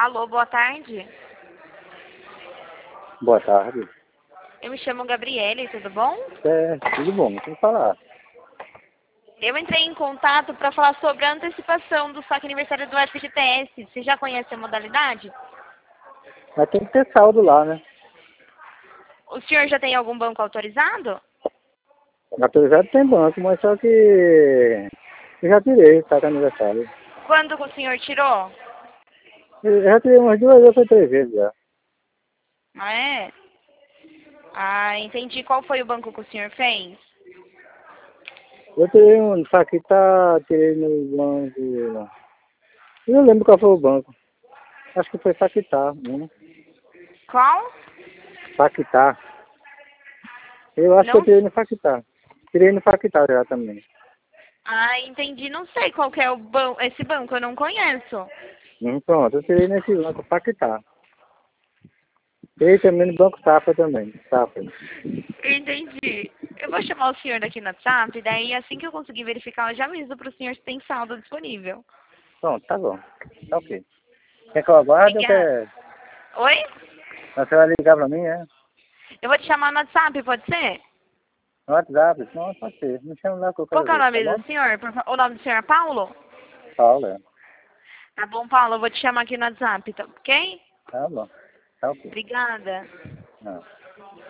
Alô, boa tarde. Boa tarde. Eu me chamo Gabriele, tudo bom? Tudo bom, tem que falar. Eu entrei em contato para falar sobre a antecipação do saque aniversário do FGTS. Você já conhece a modalidade? Mas tem que ter saldo lá, né? O senhor já tem algum banco autorizado? Autorizado tem banco, mas só que eu já tirei, tá com aniversário. Quando o senhor tirou? Eu já tirei umas 2 ou 3 vezes já. Ah, é? Ah, entendi. Qual foi o banco que o senhor fez? Eu tirei um Saquitá, tirei no banco. Eu não lembro qual foi o banco. Acho que foi Saquitá, né? Qual? Saquitá. Eu acho que eu Não. tirei no Saquitá. Tirei no Saquitá já também. Ah, entendi. Não sei qual que é esse banco, eu não conheço. Pronto, eu tirei nesse banco Saquitá. Tirei também no Banco Safra também. Safra. Entendi. Eu vou chamar o senhor daqui no WhatsApp, daí assim que eu conseguir verificar, eu já aviso para o senhor se tem saldo disponível. Pronto, tá bom. Tá ok. Quer que eu aguarde ou Obrigada. quer... Oi? Você vai ligar pra mim, é? Eu vou te chamar no WhatsApp, pode ser? No WhatsApp? Não, pode ser. Me chama lá que eu Qual quero que é o ver, tá nome bom? do senhor? O nome do senhor é Paulo? Paulo, é. Tá bom, Paulo, eu vou te chamar aqui no WhatsApp, tá ok? Tá bom. Tá ok. Obrigada. Não.